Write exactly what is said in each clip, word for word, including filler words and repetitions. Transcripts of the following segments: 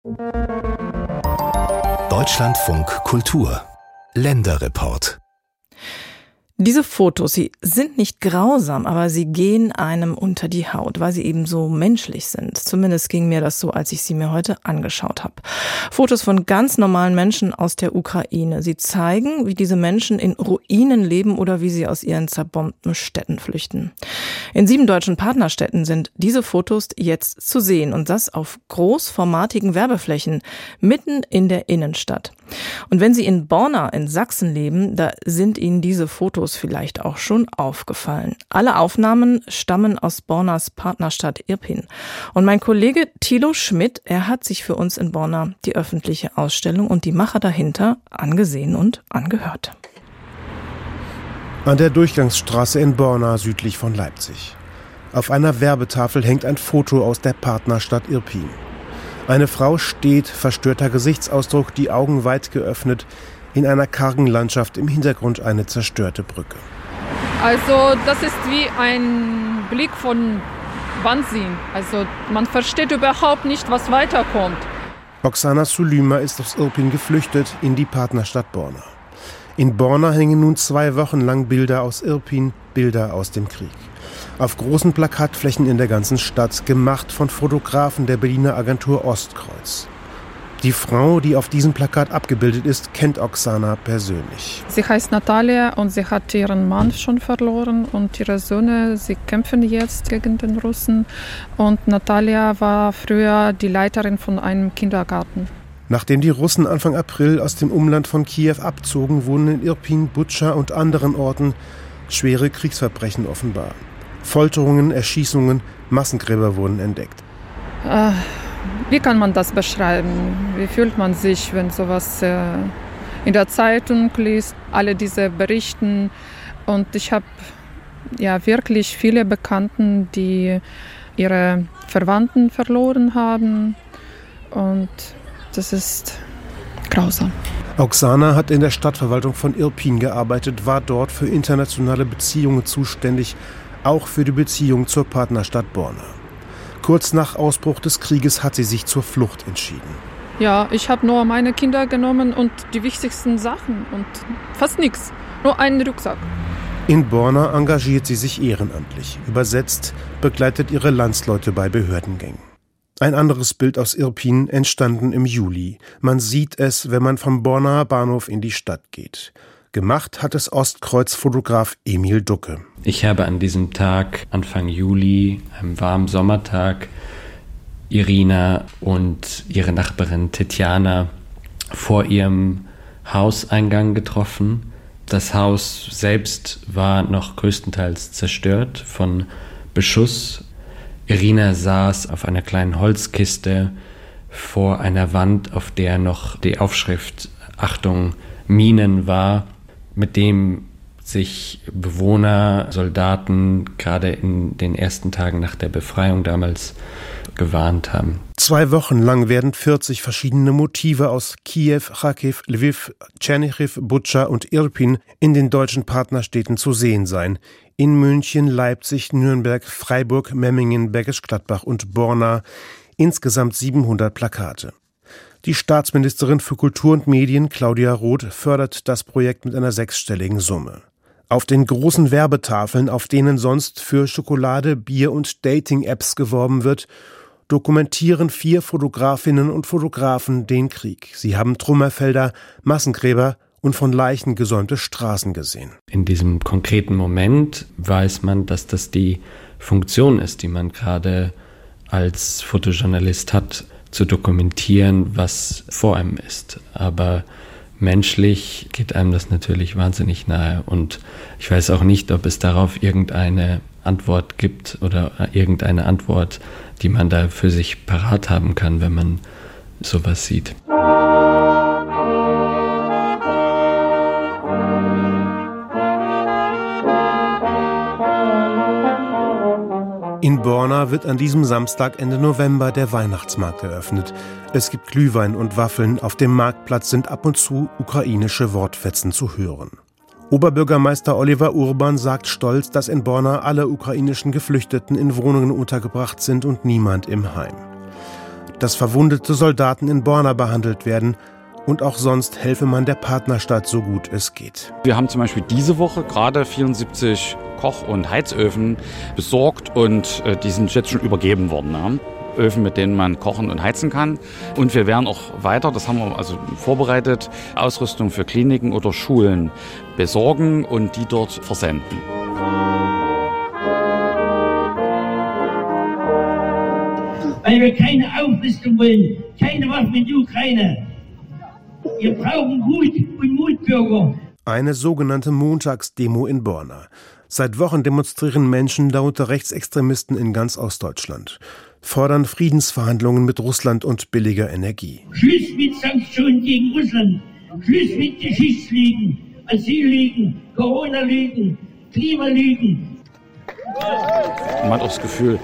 Deutschlandfunk Kultur Länderreport. Diese Fotos, sie sind nicht grausam, aber sie gehen einem unter die Haut, weil sie eben so menschlich sind. Zumindest ging mir das so, als ich sie mir heute angeschaut habe. Fotos von ganz normalen Menschen aus der Ukraine. Sie zeigen, wie diese Menschen in Ruinen leben oder wie sie aus ihren zerbombten Städten flüchten. In sieben deutschen Partnerstädten sind diese Fotos jetzt zu sehen und das auf großformatigen Werbeflächen mitten in der Innenstadt. Und wenn Sie in Borna in Sachsen leben, da sind Ihnen diese Fotos vielleicht auch schon aufgefallen. Alle Aufnahmen stammen aus Bornas Partnerstadt Irpin. Und mein Kollege Thilo Schmidt, er hat sich für uns in Borna die öffentliche Ausstellung und die Macher dahinter angesehen und angehört. An der Durchgangsstraße in Borna südlich von Leipzig. Auf einer Werbetafel hängt ein Foto aus der Partnerstadt Irpin. Eine Frau steht, verstörter Gesichtsausdruck, die Augen weit geöffnet, in einer kargen Landschaft, im Hintergrund eine zerstörte Brücke. Also das ist wie ein Blick von Wahnsinn. Also man versteht überhaupt nicht, was weiterkommt. Oksana Sulima ist aus Irpin geflüchtet in die Partnerstadt Borna. In Borna hängen nun zwei Wochen lang Bilder aus Irpin, Bilder aus dem Krieg. Auf großen Plakatflächen in der ganzen Stadt, gemacht von Fotografen der Berliner Agentur Ostkreuz. Die Frau, die auf diesem Plakat abgebildet ist, kennt Oksana persönlich. Sie heißt Natalia und sie hat ihren Mann schon verloren und ihre Söhne, sie kämpfen jetzt gegen den Russen. Und Natalia war früher die Leiterin von einem Kindergarten. Nachdem die Russen Anfang April aus dem Umland von Kiew abzogen, wurden in Irpin, Butscha und anderen Orten schwere Kriegsverbrechen offenbar. Folterungen, Erschießungen, Massengräber wurden entdeckt. Äh, wie kann man das beschreiben? Wie fühlt man sich, wenn sowas äh, in der Zeitung liest, alle diese Berichten? Und ich habe ja wirklich viele Bekannten, die ihre Verwandten verloren haben. Und das ist grausam. Oksana hat in der Stadtverwaltung von Irpin gearbeitet, war dort für internationale Beziehungen zuständig, auch für die Beziehung zur Partnerstadt Borna. Kurz nach Ausbruch des Krieges hat sie sich zur Flucht entschieden. Ja, ich habe nur meine Kinder genommen und die wichtigsten Sachen und fast nichts, nur einen Rucksack. In Borna engagiert sie sich ehrenamtlich. Übersetzt begleitet ihre Landsleute bei Behördengängen. Ein anderes Bild aus Irpin, entstanden im Juli. Man sieht es, wenn man vom Bornaer Bahnhof in die Stadt geht. Gemacht hat es Ostkreuz-Fotograf Emil Ducke. Ich habe an diesem Tag, Anfang Juli, einem warmen Sommertag, Irina und ihre Nachbarin Tetjana vor ihrem Hauseingang getroffen. Das Haus selbst war noch größtenteils zerstört von Beschuss. Irina saß auf einer kleinen Holzkiste vor einer Wand, auf der noch die Aufschrift Achtung, Minen war, mit dem sich Bewohner, Soldaten gerade in den ersten Tagen nach der Befreiung damals gewarnt haben. Zwei Wochen lang werden vierzig verschiedene Motive aus Kiew, Charkiw, Lwiw, Tschernichiw, Butscha und Irpin in den deutschen Partnerstädten zu sehen sein. In München, Leipzig, Nürnberg, Freiburg, Memmingen, Bergisch Gladbach und Borna. Insgesamt siebenhundert Plakate. Die Staatsministerin für Kultur und Medien, Claudia Roth, fördert das Projekt mit einer sechsstelligen Summe. Auf den großen Werbetafeln, auf denen sonst für Schokolade, Bier und Dating-Apps geworben wird, dokumentieren vier Fotografinnen und Fotografen den Krieg. Sie haben Trümmerfelder, Massengräber und von Leichen gesäumte Straßen gesehen. In diesem konkreten Moment weiß man, dass das die Funktion ist, die man gerade als Fotojournalist hat, zu dokumentieren, was vor einem ist. Aber menschlich geht einem das natürlich wahnsinnig nahe. Und ich weiß auch nicht, ob es darauf irgendeine Antwort gibt oder irgendeine Antwort, die man da für sich parat haben kann, wenn man sowas sieht. In Borna wird an diesem Samstag Ende November der Weihnachtsmarkt eröffnet. Es gibt Glühwein und Waffeln. Auf dem Marktplatz sind ab und zu ukrainische Wortfetzen zu hören. Oberbürgermeister Oliver Urban sagt stolz, dass in Borna alle ukrainischen Geflüchteten in Wohnungen untergebracht sind und niemand im Heim. dass verwundete Soldaten in Borna behandelt werden. Und auch sonst helfe man der Partnerstadt so gut es geht. Wir haben zum Beispiel diese Woche gerade vierundsiebzig Koch- und Heizöfen besorgt und äh, die sind jetzt schon übergeben worden. Ne? Öfen, mit denen man kochen und heizen kann. Und wir werden auch weiter, das haben wir also vorbereitet, Ausrüstung für Kliniken oder Schulen besorgen und die dort versenden. Weil wir keine Aufrüstung wollen, keine Waffen in die Ukraine. Wir brauchen Mut und Mutbürger. Eine sogenannte Montagsdemo in Borna. Seit Wochen demonstrieren Menschen, darunter Rechtsextremisten in ganz Ostdeutschland, fordern Friedensverhandlungen mit Russland und billiger Energie. Schluss mit Sanktionen gegen Russland, Schluss mit Geschichtslügen, Asyllügen, Corona-Lügen, Klimalügen. Man hat auch das Gefühl,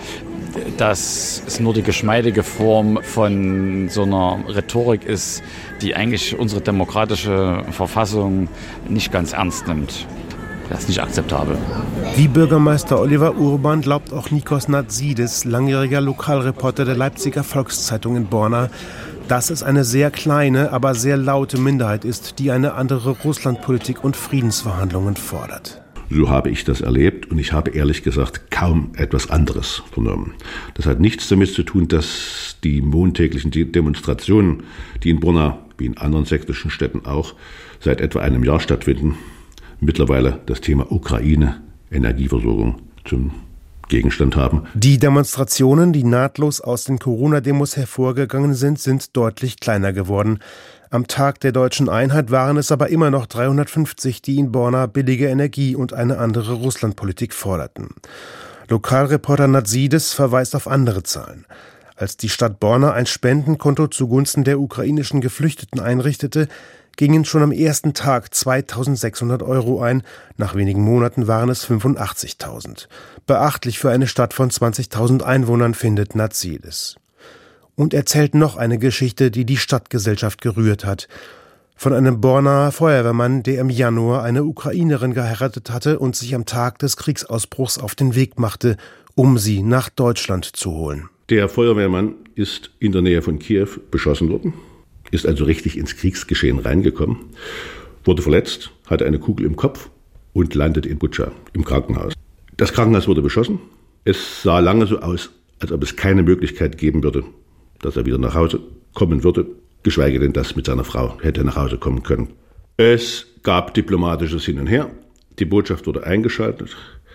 dass es nur die geschmeidige Form von so einer Rhetorik ist, die eigentlich unsere demokratische Verfassung nicht ganz ernst nimmt. Das ist nicht akzeptabel. Wie Bürgermeister Oliver Urban glaubt auch Nikos Natzidis, langjähriger Lokalreporter der Leipziger Volkszeitung in Borna, dass es eine sehr kleine, aber sehr laute Minderheit ist, die eine andere Russlandpolitik und Friedensverhandlungen fordert. So habe ich das erlebt und ich habe ehrlich gesagt kaum etwas anderes vernommen. Das hat nichts damit zu tun, dass die montäglichen Demonstrationen, die in Borna wie in anderen sächsischen Städten auch seit etwa einem Jahr stattfinden, mittlerweile das Thema Ukraine, Energieversorgung zum Gegenstand haben. Die Demonstrationen, die nahtlos aus den Corona-Demos hervorgegangen sind, sind deutlich kleiner geworden. Am Tag der deutschen Einheit waren es aber immer noch dreihundertfünfzig, die in Borna billige Energie und eine andere Russlandpolitik forderten. Lokalreporter Natzidis verweist auf andere Zahlen. Als die Stadt Borna ein Spendenkonto zugunsten der ukrainischen Geflüchteten einrichtete, gingen schon am ersten Tag zweitausendsechshundert Euro ein, nach wenigen Monaten waren es fünfundachtzigtausend. Beachtlich für eine Stadt von zwanzigtausend Einwohnern, findet Natzidis. Und erzählt noch eine Geschichte, die die Stadtgesellschaft gerührt hat. Von einem Bornaer Feuerwehrmann, der im Januar eine Ukrainerin geheiratet hatte und sich am Tag des Kriegsausbruchs auf den Weg machte, um sie nach Deutschland zu holen. Der Feuerwehrmann ist in der Nähe von Kiew beschossen worden, ist also richtig ins Kriegsgeschehen reingekommen, wurde verletzt, hatte eine Kugel im Kopf und landet in Butscha im Krankenhaus. Das Krankenhaus wurde beschossen. Es sah lange so aus, als ob es keine Möglichkeit geben würde, dass er wieder nach Hause kommen würde, geschweige denn, dass mit seiner Frau hätte nach Hause kommen können. Es gab diplomatisches Hin und Her, die Botschaft wurde eingeschaltet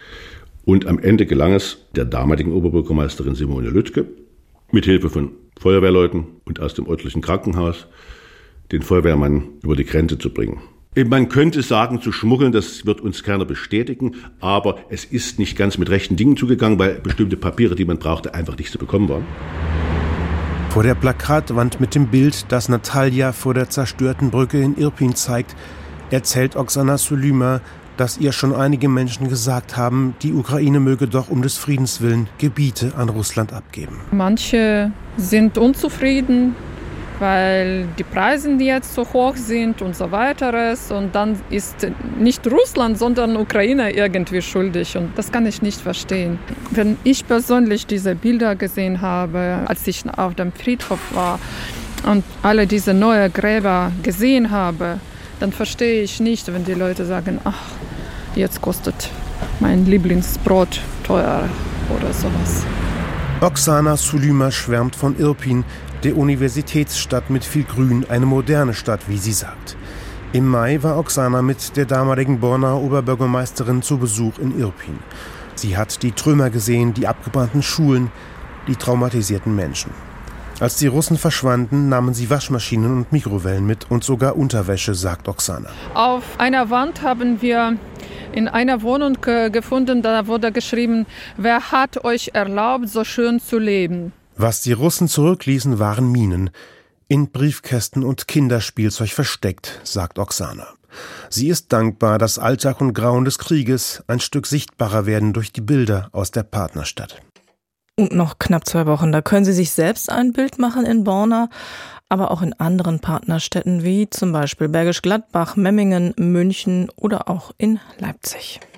und am Ende gelang es der damaligen Oberbürgermeisterin Simone Lüttke, mit Hilfe von Feuerwehrleuten und aus dem örtlichen Krankenhaus den Feuerwehrmann über die Grenze zu bringen. Man könnte sagen, zu schmuggeln, das wird uns keiner bestätigen, aber es ist nicht ganz mit rechten Dingen zugegangen, weil bestimmte Papiere, die man brauchte, einfach nicht zu bekommen waren. Vor der Plakatwand mit dem Bild, das Natalia vor der zerstörten Brücke in Irpin zeigt, erzählt Oksana Sulima, dass ihr schon einige Menschen gesagt haben, die Ukraine möge doch um des Friedens willen Gebiete an Russland abgeben. Manche sind unzufrieden, weil die Preise jetzt so hoch sind und so weiter. Und dann ist nicht Russland, sondern Ukraine irgendwie schuldig. Und das kann ich nicht verstehen. Wenn ich persönlich diese Bilder gesehen habe, als ich auf dem Friedhof war und alle diese neuen Gräber gesehen habe, dann verstehe ich nicht, wenn die Leute sagen, ach, jetzt kostet mein Lieblingsbrot teuer oder sowas. Oksana Sulima schwärmt von Irpin, der Universitätsstadt mit viel Grün, eine moderne Stadt, wie sie sagt. Im Mai war Oksana mit der damaligen Bornaer Oberbürgermeisterin zu Besuch in Irpin. Sie hat die Trümmer gesehen, die abgebrannten Schulen, die traumatisierten Menschen. Als die Russen verschwanden, nahmen sie Waschmaschinen und Mikrowellen mit und sogar Unterwäsche, sagt Oksana. Auf einer Wand haben wir in einer Wohnung gefunden, da wurde geschrieben, wer hat euch erlaubt, so schön zu leben? Was die Russen zurückließen, waren Minen. In Briefkästen und Kinderspielzeug versteckt, sagt Oksana. Sie ist dankbar, dass Alltag und Grauen des Krieges ein Stück sichtbarer werden durch die Bilder aus der Partnerstadt. Und noch knapp zwei Wochen, da können Sie sich selbst ein Bild machen in Borna, aber auch in anderen Partnerstädten wie zum Beispiel Bergisch Gladbach, Memmingen, München oder auch in Leipzig.